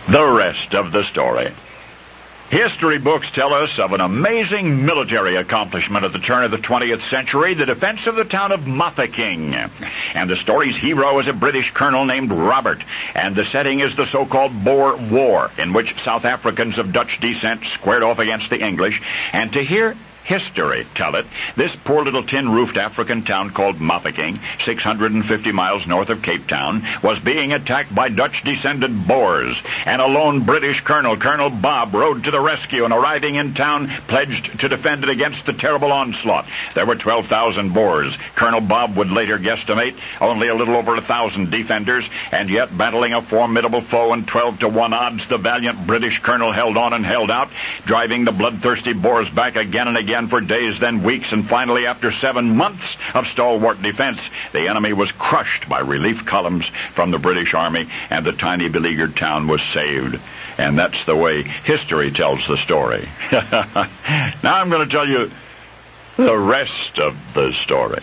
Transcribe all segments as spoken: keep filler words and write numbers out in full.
The rest of the story. History books tell us of an amazing military accomplishment at the turn of the twentieth century, the defense of the town of Mafeking. And the story's hero is a British colonel named Robert, and the setting is the so-called Boer War, in which South Africans of Dutch descent squared off against the English. And to hear history tell it, this poor little tin-roofed African town called Mafeking, six hundred fifty miles north of Cape Town, was being attacked by Dutch-descended Boers, and a lone British colonel, Colonel Bob, rode to the rescue and, arriving in town, pledged to defend it against the terrible onslaught. There were twelve thousand Boers. Colonel Bob would later guesstimate only a little over a thousand defenders, and yet, battling a formidable foe in twelve to one odds, the valiant British colonel held on and held out, driving the bloodthirsty Boers back again and again for days, then weeks, and finally, after seven months of stalwart defense, the enemy was crushed by relief columns from the British Army, and the tiny beleaguered town was saved. And that's the way history tells the story. Now I'm going to tell you the rest of the story.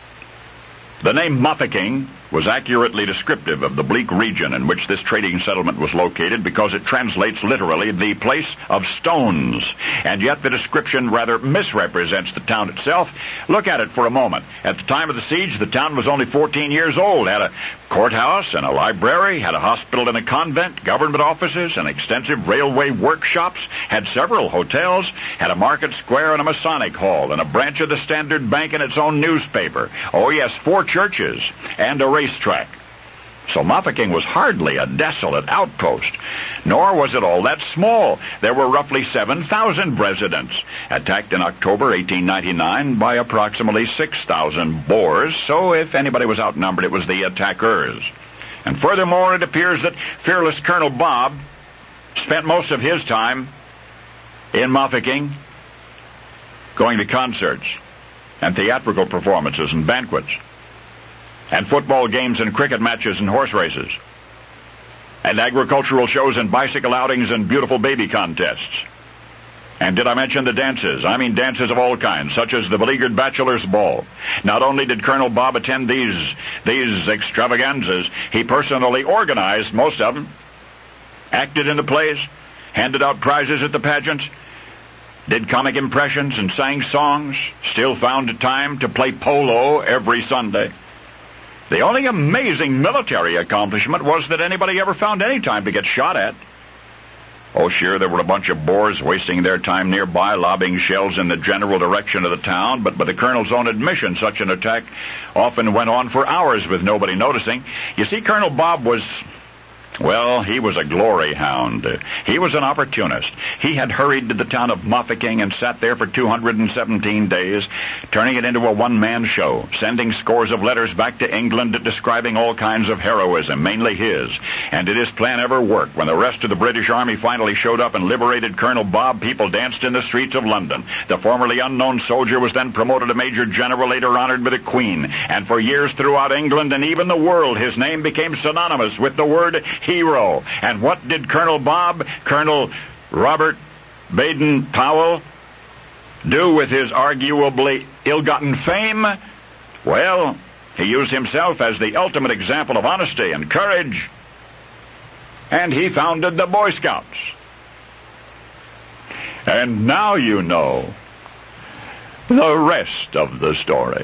The name Mafeking was accurately descriptive of the bleak region in which this trading settlement was located, because it translates literally the place of stones. And yet the description rather misrepresents the town itself. Look at it for a moment. At the time of the siege, the town was only fourteen years old, had a courthouse and a library, had a hospital and a convent, government offices and extensive railway workshops, had several hotels, had a market square and a Masonic hall, and a branch of the Standard Bank and its own newspaper. Oh yes, four churches and a racetrack. So Mafeking was hardly a desolate outpost, nor was it all that small. There were roughly seven thousand residents, attacked in October eighteen ninety-nine by approximately six thousand Boers, so if anybody was outnumbered, it was the attackers. And furthermore, it appears that fearless Colonel Bob spent most of his time in Mafeking going to concerts and theatrical performances and banquets, and football games and cricket matches and horse races, and agricultural shows and bicycle outings and beautiful baby contests. And did I mention the dances? I mean dances of all kinds, such as the beleaguered bachelor's ball. Not only did Colonel Bob attend these, these extravaganzas, he personally organized most of them, acted in the plays, handed out prizes at the pageants, did comic impressions and sang songs, still found time to play polo every Sunday. The only amazing military accomplishment was that anybody ever found any time to get shot at. Oh, sure, there were a bunch of Boers wasting their time nearby, lobbing shells in the general direction of the town, but by the colonel's own admission, such an attack often went on for hours with nobody noticing. You see, Colonel Bob was... well, he was a glory hound. He was an opportunist. He had hurried to the town of Mafeking and sat there for two hundred seventeen days, turning it into a one-man show, sending scores of letters back to England describing all kinds of heroism, mainly his. And did his plan ever work? When the rest of the British Army finally showed up and liberated Colonel Bob, people danced in the streets of London. The formerly unknown soldier was then promoted to Major General, later honored by the Queen. And for years throughout England and even the world, his name became synonymous with the word hero. And what did Colonel Bob, Colonel Robert Baden-Powell, do with his arguably ill-gotten fame? Well, he used himself as the ultimate example of honesty and courage, and he founded the Boy Scouts. And now you know the rest of the story.